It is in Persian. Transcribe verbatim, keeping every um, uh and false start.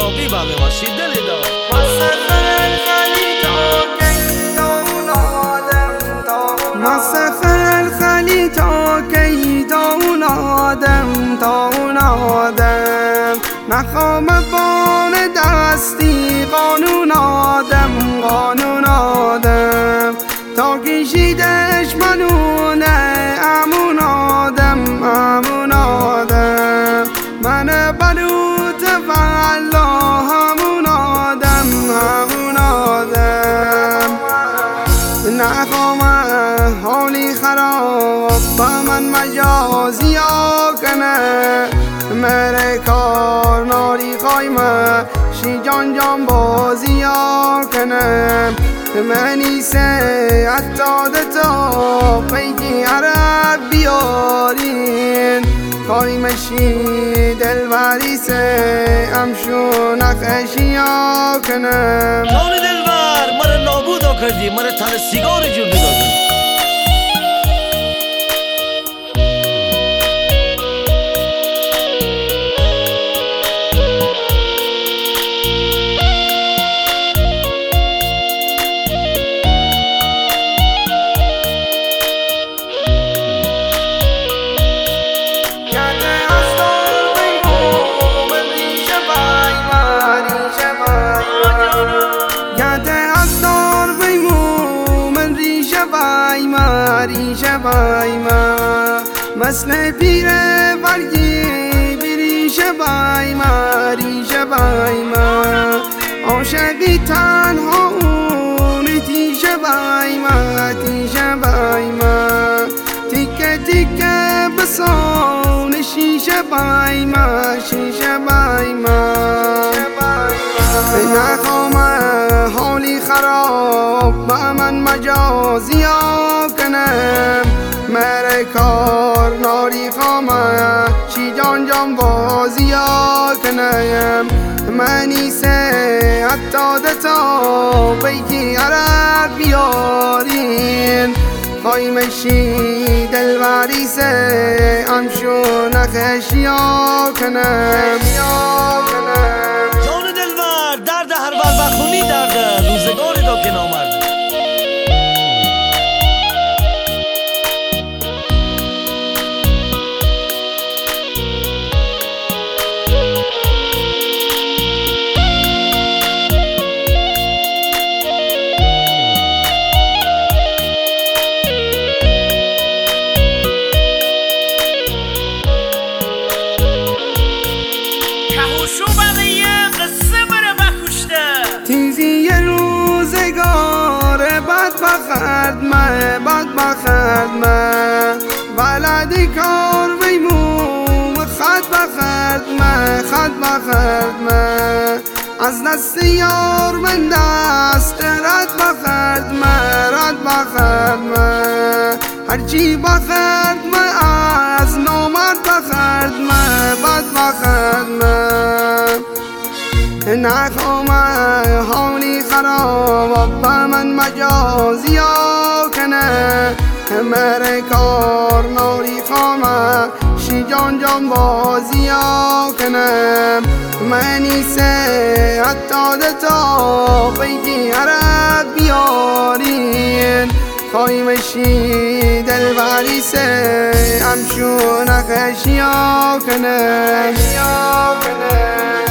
باقی باقی باشی دلی دار مسخر الخلی تا کی تا اون آدم تا اون آدم نخوام بان دستی قانون آدم قانون آدم تا کشیدش منونه امون آدم امون آدم من بلوت والله همون آدم همون آدم نخوام حالی خراب با من مجازی ها کنه مره کار ناری خایمه شی جان جان بازی ها کنه منی سه حتی دتا پیکی عرب بیارین خایمشی دلوری سه امشو نخشی ها کنه جان دلبر مرا نابود کردی مرا تن سیگار جون دادی ریشه بایما مثل پیر برگی بریشه بایما ریشه بایما عاشقی تنها اون تیشه بایما تیشه بایما تیکه تیکه بسان شیشه بایما شیشه بایما نخوام حالی خراب با من مجازی ها کنم مره کار ناری خامه چی جان جان بازی ها کنم منی سه حتی دتا بیکی عرب بیارین خایمشی دلوری سه امشو نخشی ها کنم جان دلبر درد هر ور بخونی درد روزگاری دا که نامرد تیزی روزگار بد بخرد من بد بخرد من ولدی کار بیمو خد بخرد من خد بخرد من از دست یار من دست رد بخرد من رد بخرد من هرچی بخرد من از نامرد بخرد من بد بخرد من نخوام حالی خراب با من مجازی ها کنه مره کار ناری خامه شی جان جان بازی ها کنه منی سه حتی دتا بیکی عرب بیارین خایمشی دلبری سه امشو نخشی ها کنه